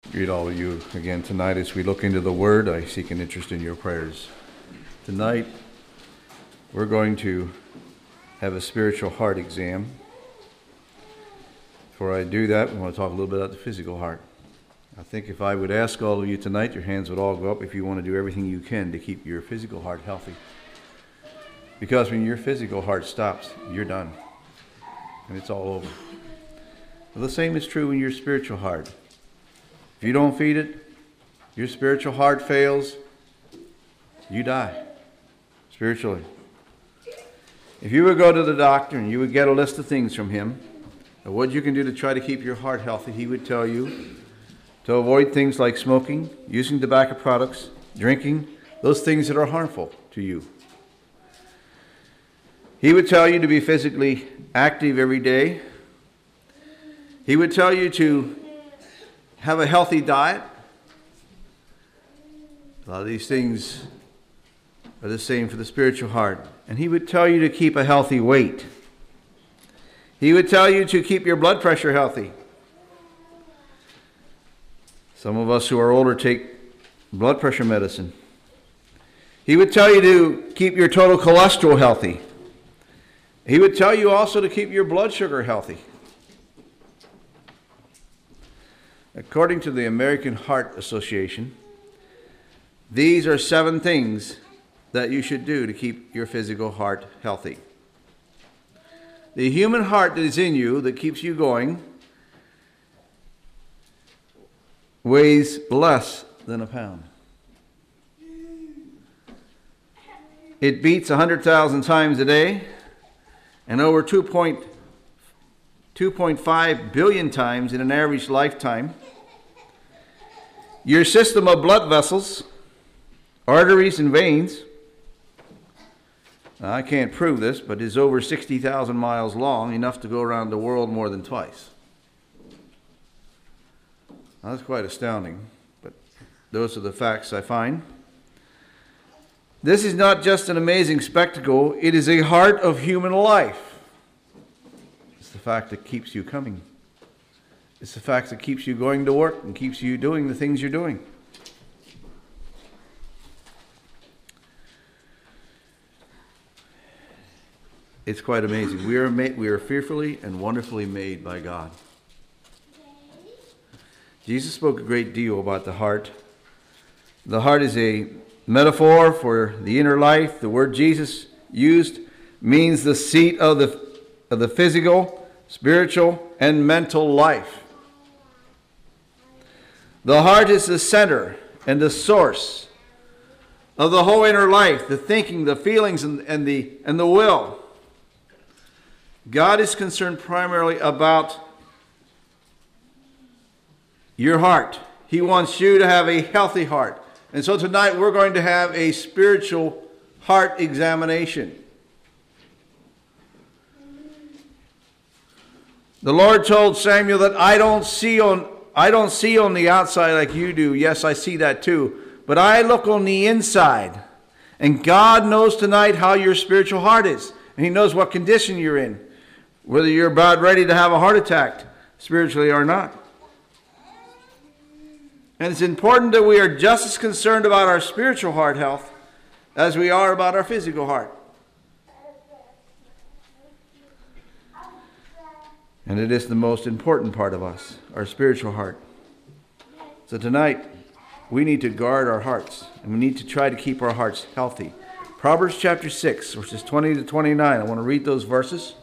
Greet all of you again tonight as we look into the Word. I seek an interest in your prayers. Tonight, we're going to have a spiritual heart exam. Before I do that, I want to talk a little bit about the physical heart. I think if I would ask all of you tonight, your hands would all go up if you want to do everything you can to keep your physical heart healthy. Because when your physical heart stops, you're done. And it's all over. Well, the same is true in your spiritual heart. If you don't feed it, your spiritual heart fails, you die spiritually. If you would go to the doctor and you would get a list of things from him, of what you can do to try to keep your heart healthy, he would tell you to avoid things like smoking, using tobacco products, drinking, those things that are harmful to you. He would tell you to be physically active every day. He would tell you to have a healthy diet. A lot of these things are the same for the spiritual heart. And he would tell you to keep a healthy weight. He would tell you to keep your blood pressure healthy. Some of us who are older take blood pressure medicine. He would tell you to keep your total cholesterol healthy. He would tell you also to keep your blood sugar healthy. According to the American Heart Association, these are 7 things that you should do to keep your physical heart healthy. The human heart that is in you, that keeps you going, weighs less than a pound. It beats 100,000 times a day, and over 2.5 billion times in an average lifetime. Your system of blood vessels, arteries and veins, now I can't prove this, but is over 60,000 miles long, enough to go around the world more than twice. Now, that's quite astounding, but those are the facts I find. This is not just an amazing spectacle, it is a heart of human life. It's the fact that keeps you coming. It's the fact that keeps you going to work and keeps you doing the things you're doing. It's quite amazing. We are fearfully and wonderfully made by God. Jesus spoke a great deal about the heart. The heart is a metaphor for the inner life. The word Jesus used means the seat of the physical, spiritual, and mental life. The heart is the center and the source of the whole inner life, the thinking, the feelings, and the will. God is concerned primarily about your heart. He wants you to have a healthy heart. And so tonight we're going to have a spiritual heart examination. The Lord told Samuel that I don't see on the outside like you do. Yes, I see that too. But I look on the inside. And God knows tonight how your spiritual heart is. And He knows what condition you're in. Whether you're about ready to have a heart attack spiritually or not. And it's important that we are just as concerned about our spiritual heart health as we are about our physical heart. And it is the most important part of us, our spiritual heart. So tonight, we need to guard our hearts, and we need to try to keep our hearts healthy. Proverbs chapter 6, verses 20 to 29. I want to read those verses.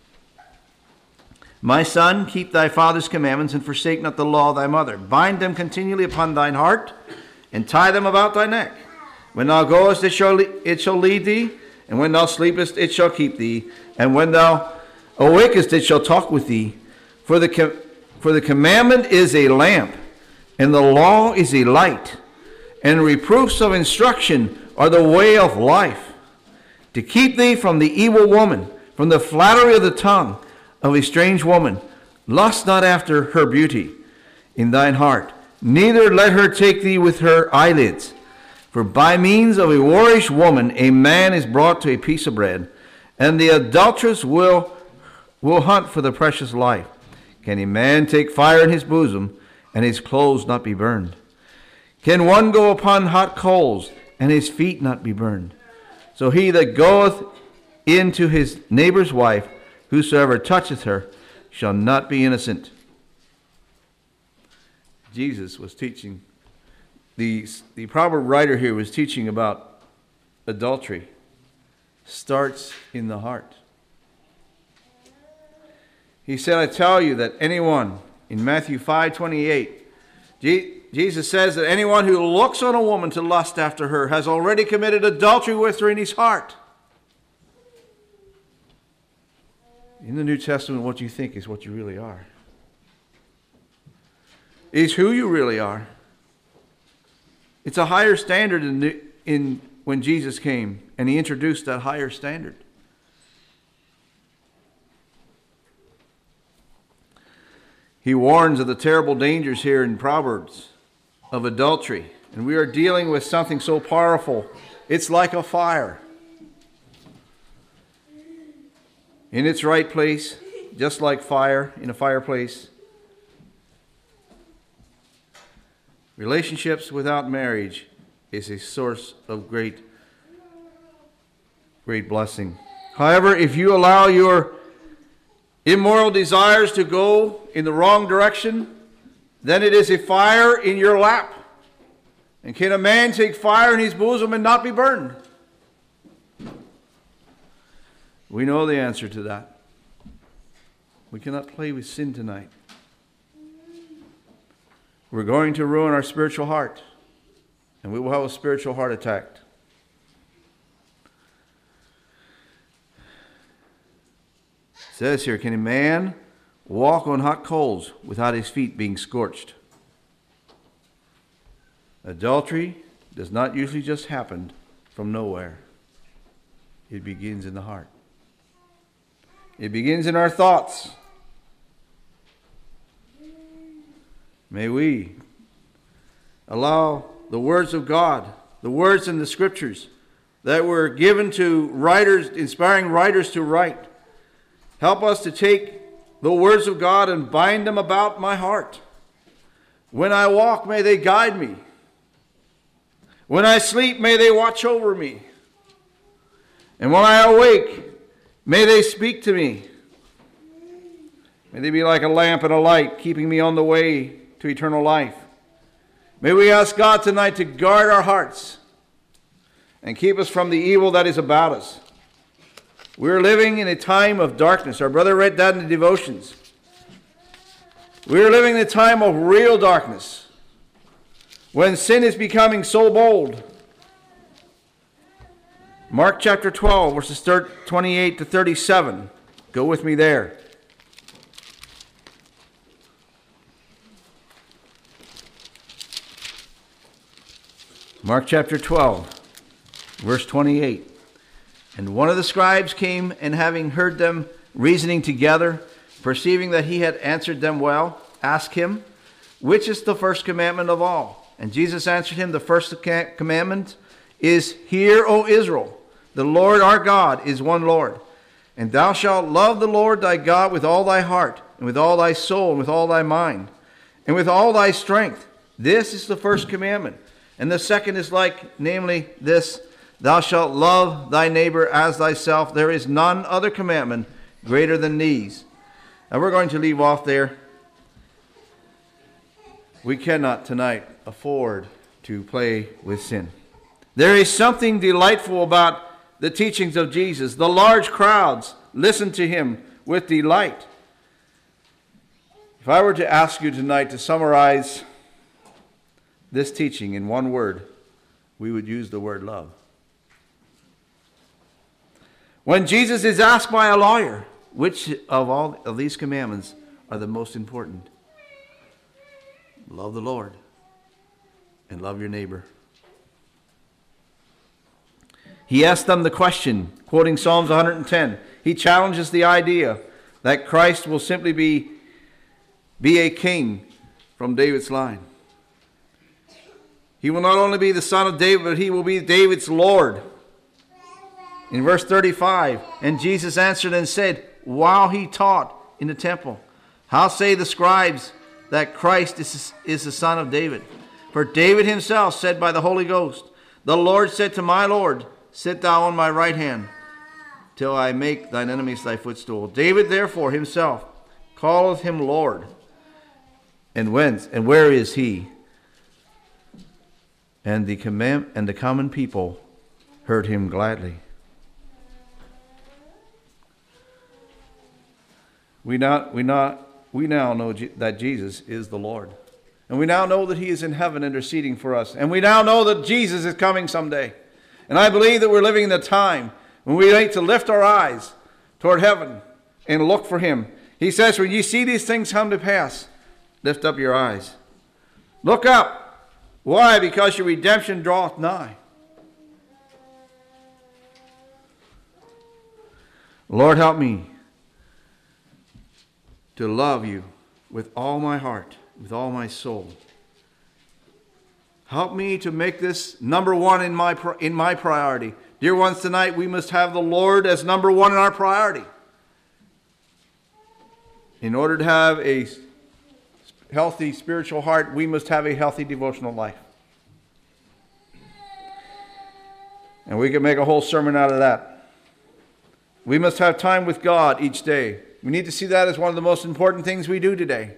My son, keep thy father's commandments, and forsake not the law of thy mother. Bind them continually upon thine heart, and tie them about thy neck. When thou goest, it shall lead thee, and when thou sleepest, it shall keep thee. And when thou awakest, it shall talk with thee. For the commandment is a lamp, and the law is a light, and reproofs of instruction are the way of life. To keep thee from the evil woman, from the flattery of the tongue of a strange woman. Lust not after her beauty in thine heart, neither let her take thee with her eyelids. For by means of a whorish woman a man is brought to a piece of bread, and the adulteress will hunt for the precious life. Can a man take fire in his bosom and his clothes not be burned? Can one go upon hot coals, and his feet not be burned? So he that goeth into his neighbor's wife, whosoever toucheth her, shall not be innocent. Jesus was teaching, the proverb writer here was teaching about adultery. Starts in the heart. He said, I tell you that anyone, in Matthew 5:28, Jesus says that anyone who looks on a woman to lust after her has already committed adultery with her in his heart. In the New Testament, what you think is what you really are. Is who you really are. It's a higher standard in when Jesus came, and he introduced that higher standard. He warns of the terrible dangers here in Proverbs of adultery. And we are dealing with something so powerful. It's like a fire. In its right place, just like fire in a fireplace. Relationships without marriage is a source of great blessing. However, if you allow your immoral desires to go in the wrong direction, then it is a fire in your lap. And can a man take fire in his bosom and not be burned? We know the answer to that. We cannot play with sin tonight. We're going to ruin our spiritual heart, and we will have a spiritual heart attack. It says here, can a man walk on hot coals without his feet being scorched? Adultery does not usually just happen from nowhere. It begins in the heart. It begins in our thoughts. May we allow the words of God, the words in the Scriptures that were given to writers, inspiring writers to write, help us to take the words of God and bind them about my heart. When I walk, may they guide me. When I sleep, may they watch over me. And when I awake, may they speak to me. May they be like a lamp and a light, keeping me on the way to eternal life. May we ask God tonight to guard our hearts and keep us from the evil that is about us. We're living in a time of darkness. Our brother read that in the devotions. We're living in a time of real darkness, when sin is becoming so bold. Mark chapter 12, verses 28 to 37. Go with me there. Mark chapter 12, verse 28. And one of the scribes came, and having heard them reasoning together, perceiving that he had answered them well, asked him, which is the first commandment of all? And Jesus answered him, the first commandment is, Hear, O Israel, the Lord our God is one Lord. And thou shalt love the Lord thy God with all thy heart, and with all thy soul, and with all thy mind, and with all thy strength. This is the first commandment. And the second is like, namely this, thou shalt love thy neighbor as thyself. There is none other commandment greater than these. Now we're going to leave off there. We cannot tonight afford to play with sin. There is something delightful about the teachings of Jesus. The large crowds listen to him with delight. If I were to ask you tonight to summarize this teaching in one word, we would use the word love. When Jesus is asked by a lawyer, which of all of these commandments are the most important? Love the Lord and love your neighbor. He asked them the question, quoting Psalms 110. He challenges the idea that Christ will simply be a king from David's line. He will not only be the son of David, but he will be David's Lord. In verse 35, and Jesus answered and said, while he taught in the temple, how say the scribes that Christ is the son of David. For David himself said by the Holy Ghost, the Lord said to my Lord, sit thou on my right hand, till I make thine enemies thy footstool. David therefore himself calleth him Lord. And whence and where is he? And the common people heard him gladly. We now know that Jesus is the Lord. And we now know that he is in heaven interceding for us. And we now know that Jesus is coming someday. And I believe that we're living in a time when we need to lift our eyes toward heaven and look for him. He says, when you see these things come to pass, lift up your eyes. Look up. Why? Because your redemption draweth nigh. Lord, help me to love you with all my heart, with all my soul. Help me to make this number one in my priority. Dear ones, tonight we must have the Lord as number one in our priority. In order to have a healthy spiritual heart, we must have a healthy devotional life. And we can make a whole sermon out of that. We must have time with God each day. We need to see that as one of the most important things we do today.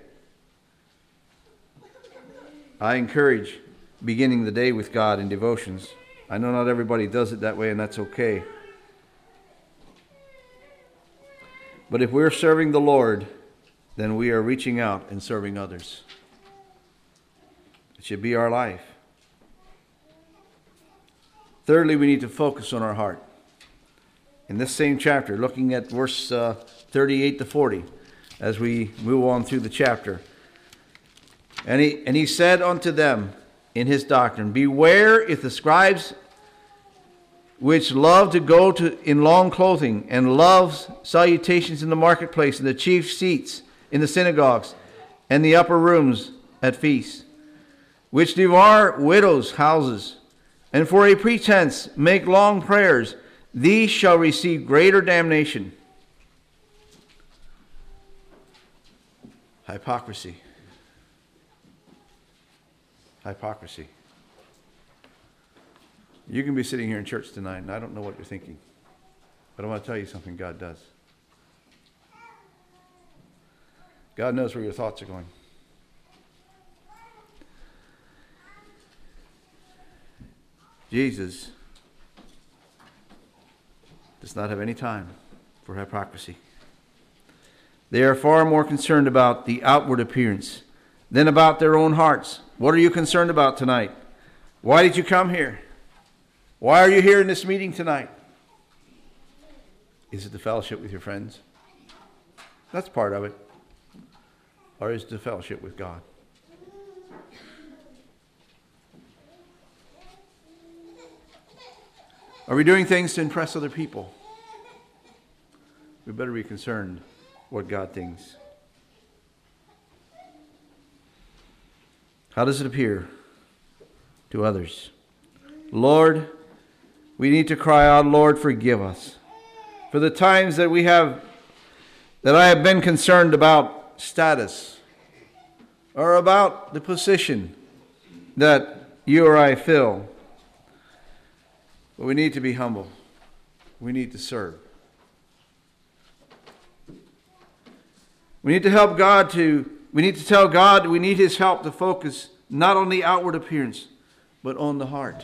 I encourage beginning the day with God in devotions. I know not everybody does it that way, and that's okay. But if we're serving the Lord, then we are reaching out and serving others. It should be our life. Thirdly, we need to focus on our heart. In this same chapter, looking at verse 38 to 40, as we move on through the chapter. And he said unto them in his doctrine, beware if the scribes which love to go in long clothing, and love salutations in the marketplace, and the chief seats in the synagogues, and the upper rooms at feasts, which devour widows' houses, and for a pretense make long prayers, these shall receive greater damnation. Hypocrisy. Hypocrisy. You can be sitting here in church tonight, and I don't know what you're thinking. But I want to tell you something God does. God knows where your thoughts are going. Jesus does not have any time for hypocrisy. They are far more concerned about the outward appearance than about their own hearts. What are you concerned about tonight? Why did you come here? Why are you here in this meeting tonight? Is it the fellowship with your friends? That's part of it. Or is it the fellowship with God? Are we doing things to impress other people? We better be concerned what God thinks. How does it appear to others? Lord, we need to cry out, Lord, forgive us for the times that I have been concerned about status or about the position that you or I fill. But we need to be humble. We need to serve. We need to help God we need to tell God we need his help to focus not on the outward appearance, but on the heart.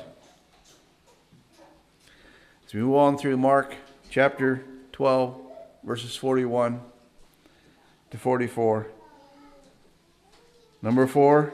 As we move on through Mark chapter 12, verses 41 to 44. Number 4,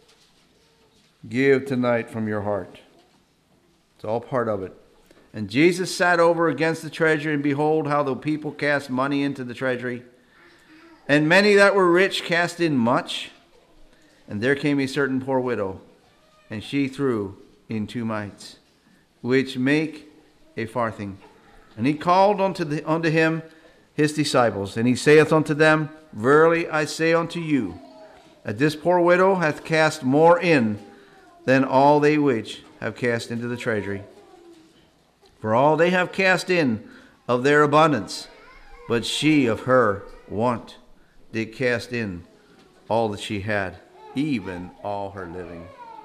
give tonight from your heart. It's all part of it. And Jesus sat over against the treasury, and behold, how the people cast money into the treasury. And many that were rich cast in much. And there came a certain poor widow, and she threw in 2 mites, which make a farthing. And he called unto him his disciples, and he saith unto them, verily I say unto you, that this poor widow hath cast more in than all they which have cast into the treasury. For all they have cast in of their abundance, but she of her want did cast in all that she had, even all her living.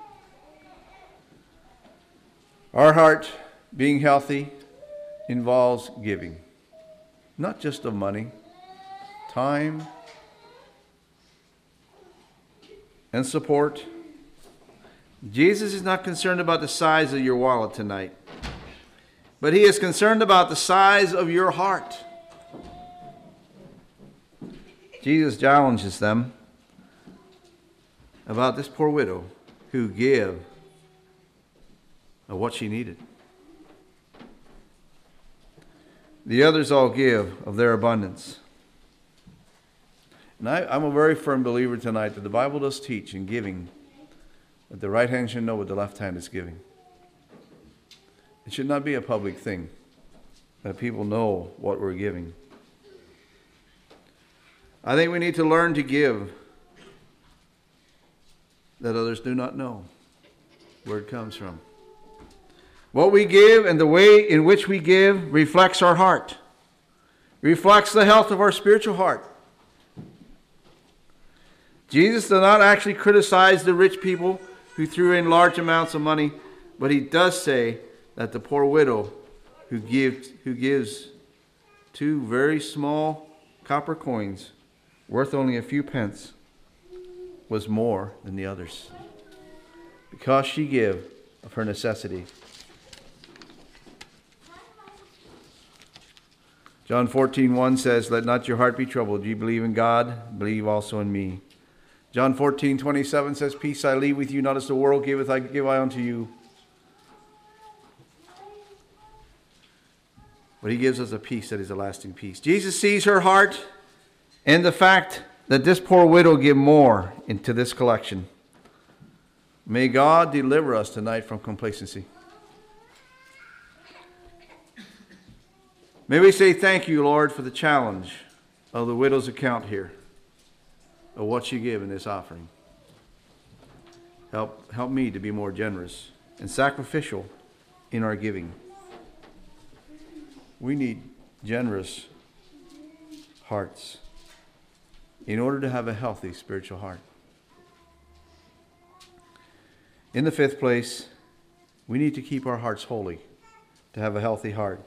Our heart being healthy involves giving, not just of money, time, and support. Jesus is not concerned about the size of your wallet tonight, but he is concerned about the size of your heart. Jesus challenges them about this poor widow who gave of what she needed. The others all give of their abundance. And I'm a very firm believer tonight that the Bible does teach in giving that the right hand should know what the left hand is giving. It should not be a public thing that people know what we're giving. I think we need to learn to give that others do not know where it comes from. What we give and the way in which we give reflects our heart, reflects the health of our spiritual heart. Jesus did not actually criticize the rich people who threw in large amounts of money, but he does say that the poor widow who gives 2 very small copper coins worth only a few pence was more than the others, because she gave of her necessity. John 14:1 says, "Let not your heart be troubled. You believe in God, believe also in me." John 14:27 says, "Peace I leave with you, not as the world giveth, I give I unto you." But he gives us a peace that is a lasting peace. Jesus sees her heart and the fact that this poor widow gave more into this collection. May God deliver us tonight from complacency. May we say thank you, Lord, for the challenge of the widow's account here, of what she gave in this offering. Help me to be more generous and sacrificial in our giving. We need generous hearts in order to have a healthy spiritual heart. In the 5th place, we need to keep our hearts holy to have a healthy heart.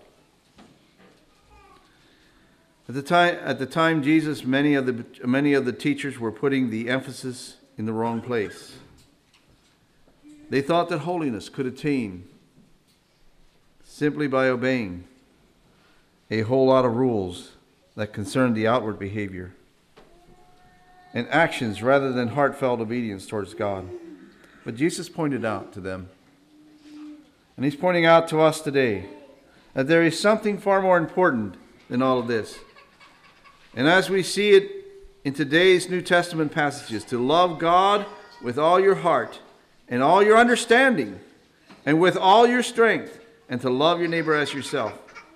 At the time Jesus, many of the teachers were putting the emphasis in the wrong place. They thought that holiness could attain simply by obeying a whole lot of rules that concerned the outward behavior and actions rather than heartfelt obedience towards God. But Jesus pointed out to them, and he's pointing out to us today, that there is something far more important than all of this. And as we see it in today's New Testament passages, to love God with all your heart and all your understanding and with all your strength, and to love your neighbor as yourself.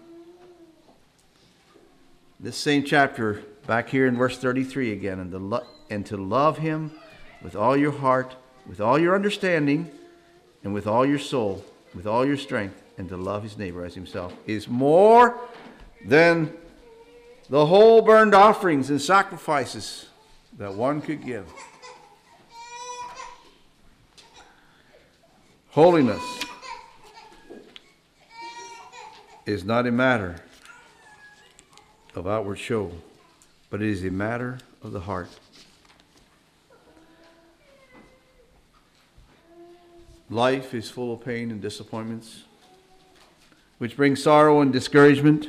This same chapter, back here in verse 33 again, and to love him with all your heart, with all your understanding, and with all your soul, with all your strength, and to love his neighbor as himself, is more than the whole burnt offerings and sacrifices that one could give. Holiness is not a matter of outward show, but it is a matter of the heart. Life is full of pain and disappointments, which bring sorrow and discouragement.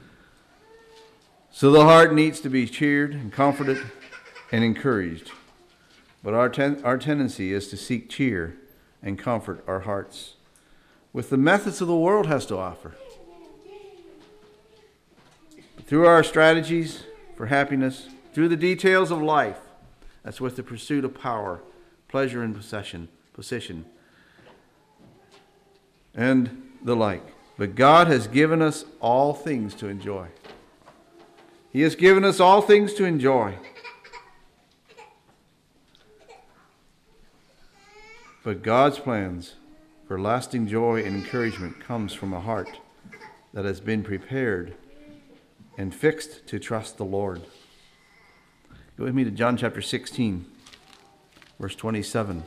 So the heart needs to be cheered and comforted and encouraged. But our tendency is to seek cheer and comfort our hearts with the methods of the world has to offer. Through our strategies for happiness, through the details of life, that's with the pursuit of power, pleasure, and position, and the like. But God has given us all things to enjoy. He has given us all things to enjoy. But God's plans for lasting joy and encouragement comes from a heart that has been prepared and fixed to trust the Lord. Go with me to John chapter 16. verse 27.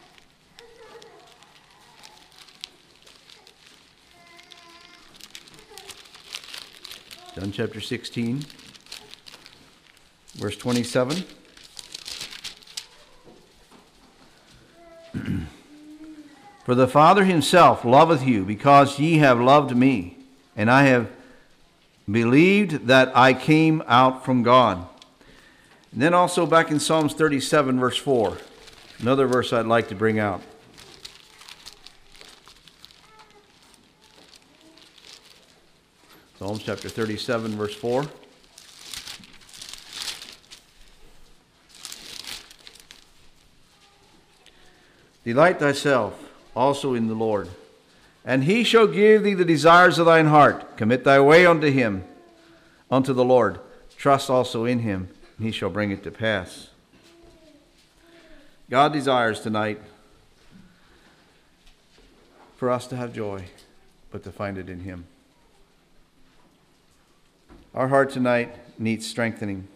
John chapter 16, verse 27. For the Father himself loveth you, because ye have loved me, and I have believed that I came out from God. And then also back in Psalms 37, verse 4, another verse I'd like to bring out. Psalms chapter 37, verse 4. Delight thyself also in the Lord, and he shall give thee the desires of thine heart. Commit thy way unto him, unto the Lord. Trust also in him, and he shall bring it to pass. God desires tonight for us to have joy, but to find it in him. Our heart tonight needs strengthening.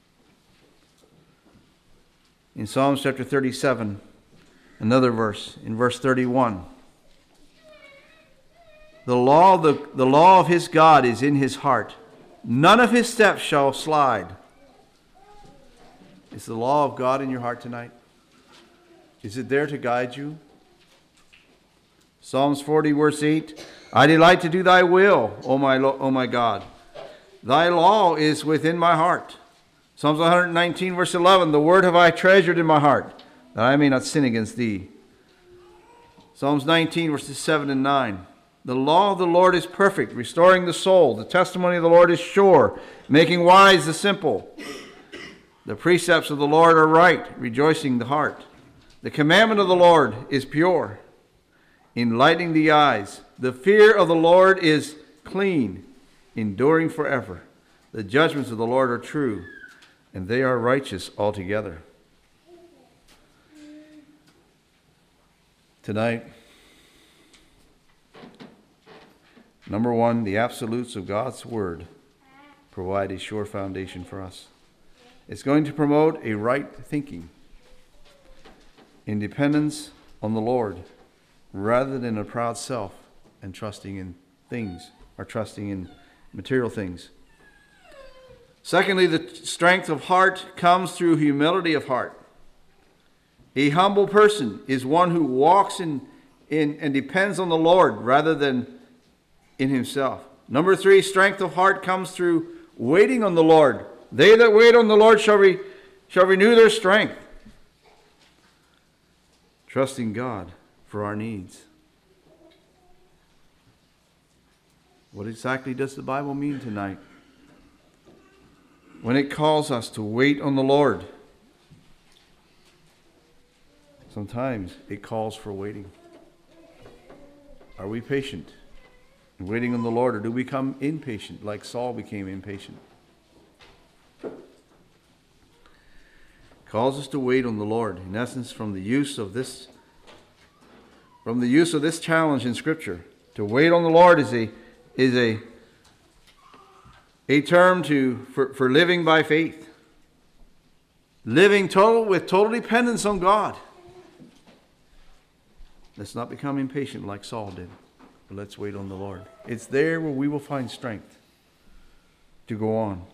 In Psalms chapter 37, another verse, in verse 31. The law of his God is in his heart. None of his steps shall slide. Is the law of God in your heart tonight? Is it there to guide you? Psalms 40, verse 8. I delight to do thy will, O my God. Thy law is within my heart. Psalms 119, verse 11. The word have I treasured in my heart, that I may not sin against thee. Psalms 19, verses 7 and 9. The law of the Lord is perfect, restoring the soul. The testimony of the Lord is sure, making wise the simple. The precepts of the Lord are right, rejoicing the heart. The commandment of the Lord is pure, enlightening the eyes. The fear of the Lord is clean, enduring forever. The judgments of the Lord are true, and they are righteous altogether. Tonight, number one, the absolutes of God's Word provide a sure foundation for us. It's going to promote a right thinking, independence on the Lord, rather than a proud self and trusting in things, or trusting in material things. Secondly, the strength of heart comes through humility of heart. A humble person is one who walks in and depends on the Lord rather than in himself. Number three, strength of heart comes through waiting on the Lord. They that wait on the Lord shall renew their strength. Trusting God for our needs. What exactly does the Bible mean tonight when it calls us to wait on the Lord? Sometimes it calls for waiting. Are we patient in waiting on the Lord, or do we become impatient like Saul became impatient? Calls us to wait on the Lord. In essence, from the use of this challenge in Scripture, to wait on the Lord is a term for living by faith, living with total dependence on God. Let's not become impatient like Saul did, but let's wait on the Lord. It's there where we will find strength to go on.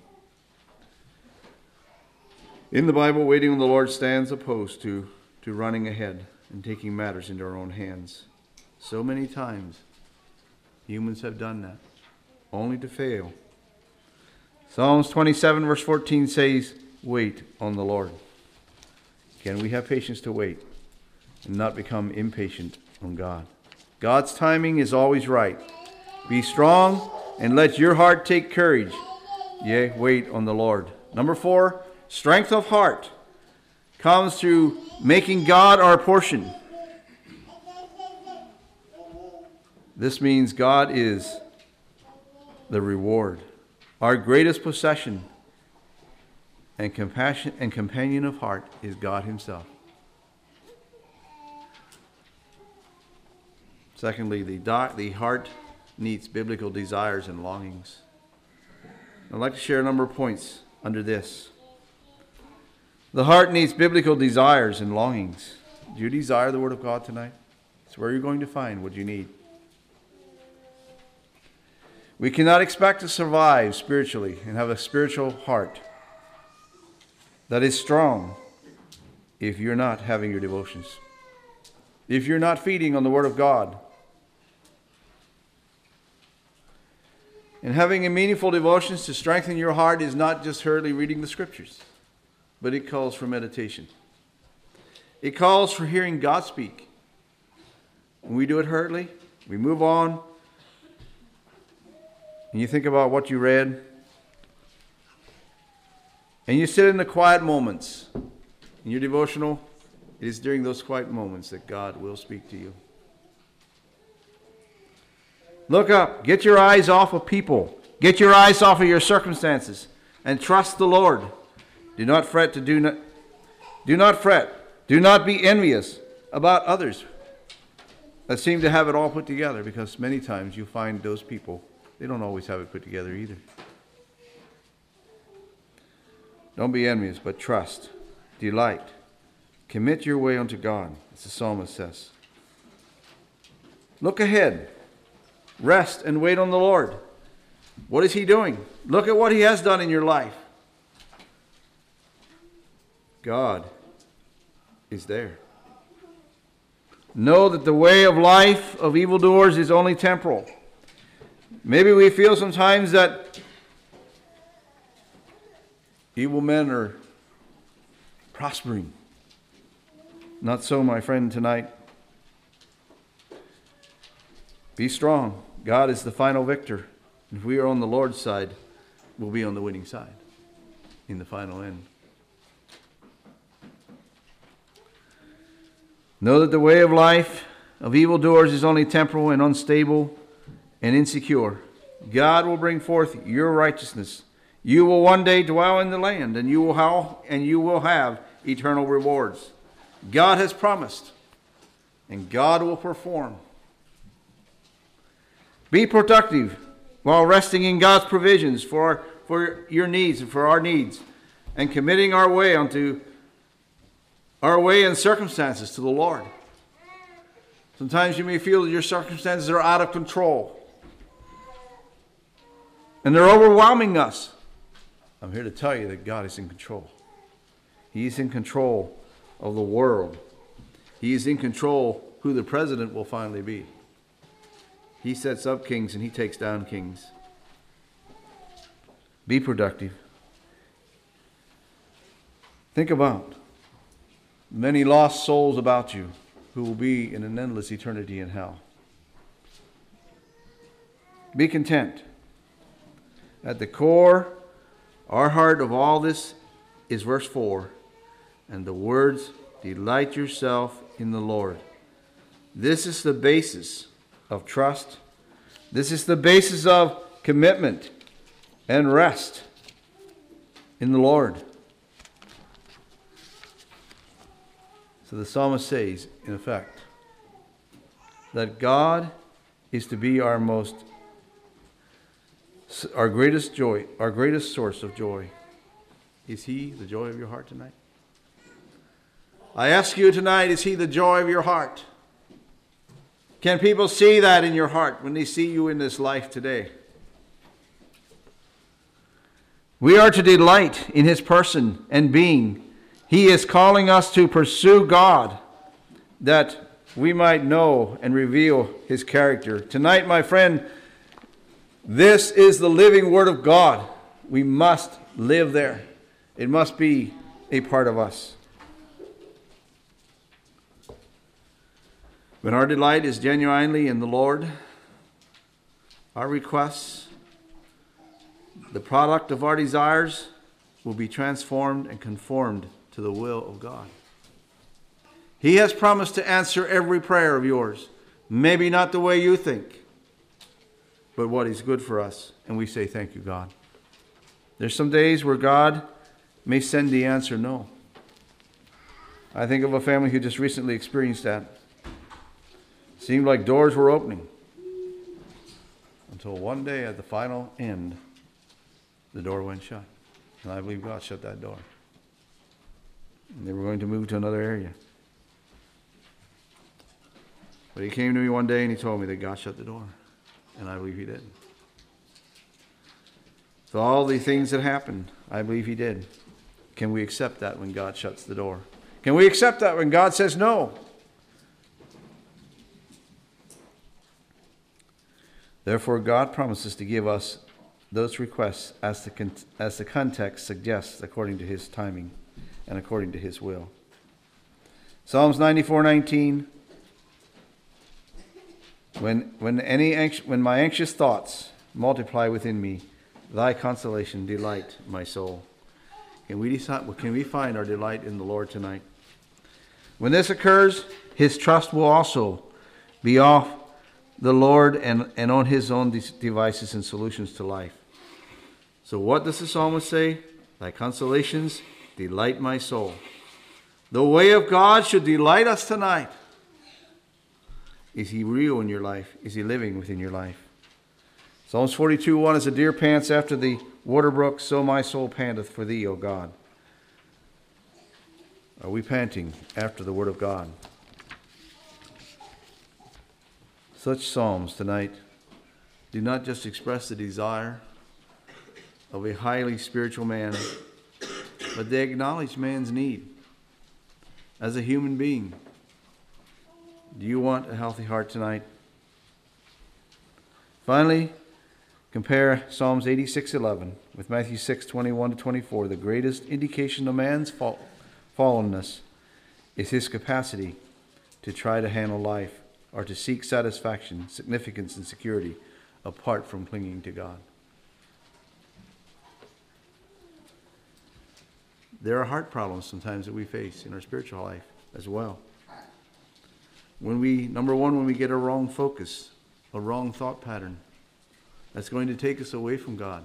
In the Bible, waiting on the Lord stands opposed to running ahead and taking matters into our own hands. So many times, humans have done that, only to fail. Psalms 27, verse 14 says, wait on the Lord. Can we have patience to wait and not become impatient on God? God's timing is always right. Be strong and let your heart take courage. Yea, wait on the Lord. Number four, strength of heart comes through making God our portion. This means God is the reward. Our greatest possession and compassion and companion of heart is God himself. Secondly, the heart needs biblical desires and longings. I'd like to share a number of points under this. The heart needs biblical desires and longings. Do you desire the Word of God tonight? It's where you're going to find what you need. We cannot expect to survive spiritually and have a spiritual heart that is strong if you're not having your devotions. If you're not feeding on the Word of God. And having a meaningful devotions to strengthen your heart is not just hurriedly reading the Scriptures, but it calls for meditation. It calls for hearing God speak. When we do it hurriedly, we move on, and you think about what you read, and you sit in the quiet moments in your devotional. It is during those quiet moments that God will speak to you. Look up. Get your eyes off of people. Get your eyes off of your circumstances and trust the Lord. Do not fret. Do not fret. Do not be envious about others that seem to have it all put together, because many times you find those people, they don't always have it put together either. Don't be envious, but trust, delight, commit your way unto God, as the psalmist says. Look ahead. Rest and wait on the Lord. What is He doing? Look at what He has done in your life. God is there. Know that the way of life of evildoers is only temporal. Maybe we feel sometimes that evil men are prospering. Not so, my friend, tonight. Be strong. God is the final victor. If we are on the Lord's side, we'll be on the winning side in the final end. Know that the way of life of evildoers is only temporal and unstable and insecure. God will bring forth your righteousness. You will one day dwell in the land, and you will have eternal rewards. God has promised, and God will perform. Be productive while resting in God's provisions for your needs and for our needs, and committing our way and circumstances to the Lord. Sometimes you may feel that your circumstances are out of control, and they're overwhelming us. I'm here to tell you that God is in control. He's in control of the world. He is in control who the president will finally be. He sets up kings and He takes down kings. Be productive. Think about many lost souls about you who will be in an endless eternity in hell. Be content. At the core, our heart of all this is verse 4. And the words, delight yourself in the Lord. This is the basis of trust. This is the basis of commitment and rest in the Lord. So the psalmist says, in effect, that God is to be our greatest joy, our greatest source of joy. Is He the joy of your heart tonight? I ask you tonight, is He the joy of your heart? Can people see that in your heart when they see you in this life today? We are to delight in His person and being. He is calling us to pursue God, that we might know and reveal His character. Tonight, my friend, this is the living Word of God. We must live there. It must be a part of us. When our delight is genuinely in the Lord, our requests, the product of our desires, will be transformed and conformed to the will of God. He has promised to answer every prayer of yours. Maybe not the way you think, but what is good for us. And we say, thank you, God. There's some days where God may send the answer no. I think of a family who just recently experienced that. Seemed like doors were opening until one day at the final end, the door went shut. And I believe God shut that door. And they were going to move to another area. But he came to me one day and he told me that God shut the door. And I believe he did. So all the things that happened, I believe he did. Can we accept that when God shuts the door? Can we accept that when God says no? Therefore, God promises to give us those requests as the context suggests, according to his timing and according to his will. Psalms 94:19. When my anxious thoughts multiply within me, thy consolation delight my soul. Can we find our delight in the Lord tonight? When this occurs, his trust will also be off the Lord and on his own devices and solutions to life. So what does the psalmist say? Thy consolations delight my soul. The way of God should delight us tonight. Is he real in your life? Is he living within your life? Psalms 42:1, as a deer pants after the water brook, so my soul panteth for thee, O God. Are we panting after the word of God? Such psalms tonight do not just express the desire of a highly spiritual man, but they acknowledge man's need as a human being. Do you want a healthy heart tonight? Finally, compare Psalms 86:11 with Matthew 6:21-24. The greatest indication of man's fallenness is his capacity to try to handle life or to seek satisfaction, significance, and security apart from clinging to God. There are heart problems sometimes that we face in our spiritual life as well. Number one, when we get a wrong focus, a wrong thought pattern, that's going to take us away from God.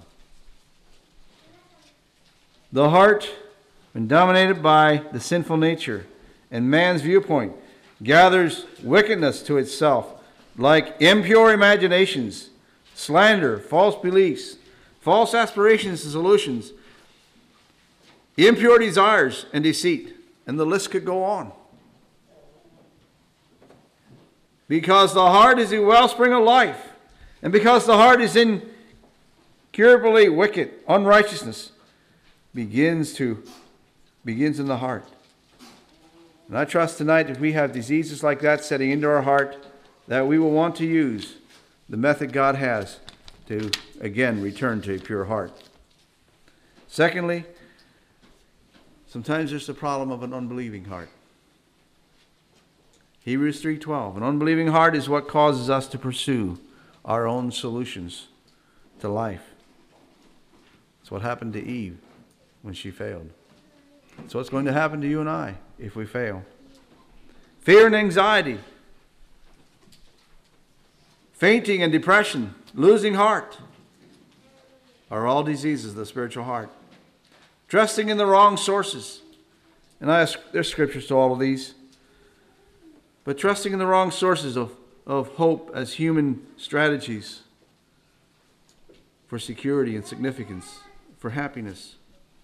The heart, when dominated by the sinful nature and man's viewpoint, gathers wickedness to itself, like impure imaginations, slander, false beliefs, false aspirations and solutions, impure desires and deceit, and the list could go on. Because the heart is the wellspring of life, and because the heart is incurably wicked, unrighteousness begins in the heart. And I trust tonight, if we have diseases like that setting into our heart, that we will want to use the method God has to, again, return to a pure heart. Secondly, sometimes there's the problem of an unbelieving heart. Hebrews 3:12, an unbelieving heart is what causes us to pursue our own solutions to life. It's what happened to Eve when she failed. So it's going to happen to you and I if we fail. Fear and anxiety, fainting and depression, losing heart are all diseases of the spiritual heart. Trusting in the wrong sources. And there's scriptures to all of these. But trusting in the wrong sources of hope as human strategies for security and significance, for happiness.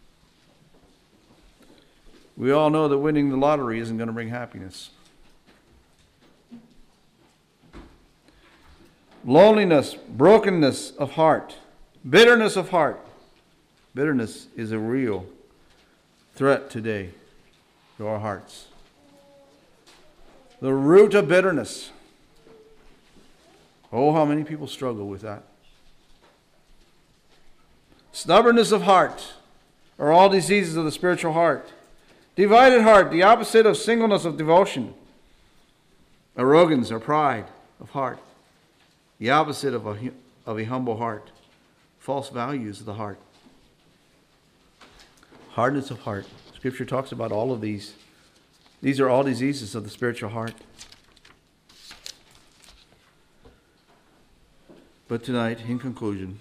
We all know that winning the lottery isn't going to bring happiness. Loneliness, brokenness of heart, bitterness of heart. Bitterness is a real threat today to our hearts. The root of bitterness. Oh, how many people struggle with that. Stubbornness of heart are all diseases of the spiritual heart. Divided heart, the opposite of singleness of devotion. Arrogance or pride of heart, the opposite of a humble heart. False values of the heart. Hardness of heart. Scripture talks about all of these. These are all diseases of the spiritual heart. But tonight, in conclusion,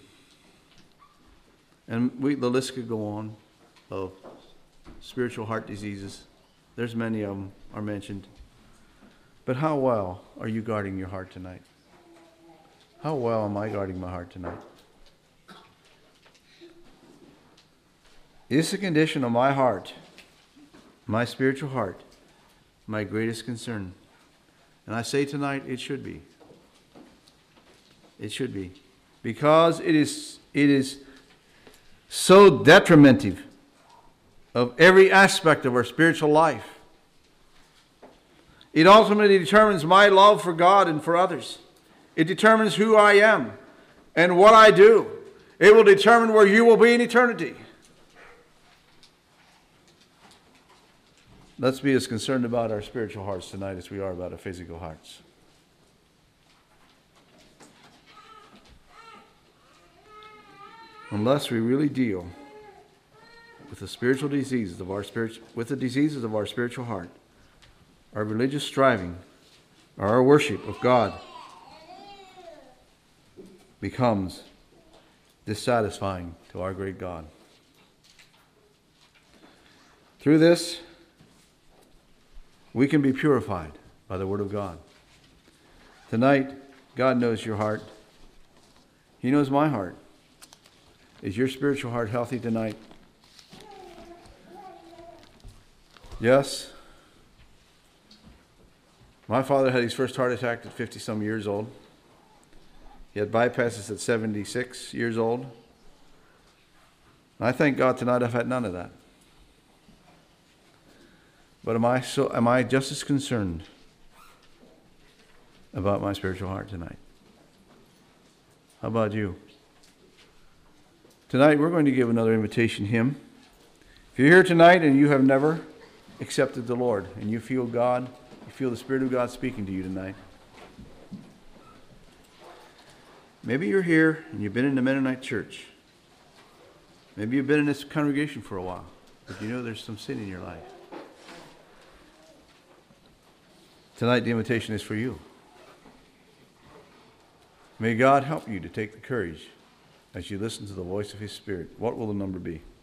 and the list could go on of spiritual heart diseases. There's many of them are mentioned. But how well are you guarding your heart tonight? How well am I guarding my heart tonight? Is the condition of my heart, my spiritual heart, my greatest concern. And I say tonight, it should be. It should be. Because it is so detrimental of every aspect of our spiritual life. It ultimately determines my love for God and for others. It determines who I am and what I do. It will determine where you will be in eternity. Let's be as concerned about our spiritual hearts tonight as we are about our physical hearts. Unless we really deal with the spiritual diseases of our spiritual heart, our religious striving, or our worship of God becomes dissatisfying to our great God. Through this, we can be purified by the Word of God. Tonight, God knows your heart. He knows my heart. Is your spiritual heart healthy tonight? Yes. My father had his first heart attack at 50-some years old. He had bypasses at 76 years old. And I thank God tonight I've had none of that. But am I just as concerned about my spiritual heart tonight? How about you? Tonight we're going to give another invitation hymn. If you're here tonight and you have never accepted the Lord and you feel God, you feel the Spirit of God speaking to you tonight. Maybe you're here and you've been in the Mennonite church. Maybe you've been in this congregation for a while, but you know there's some sin in your life. Tonight the invitation is for you. May God help you to take the courage as you listen to the voice of His Spirit. What will the number be?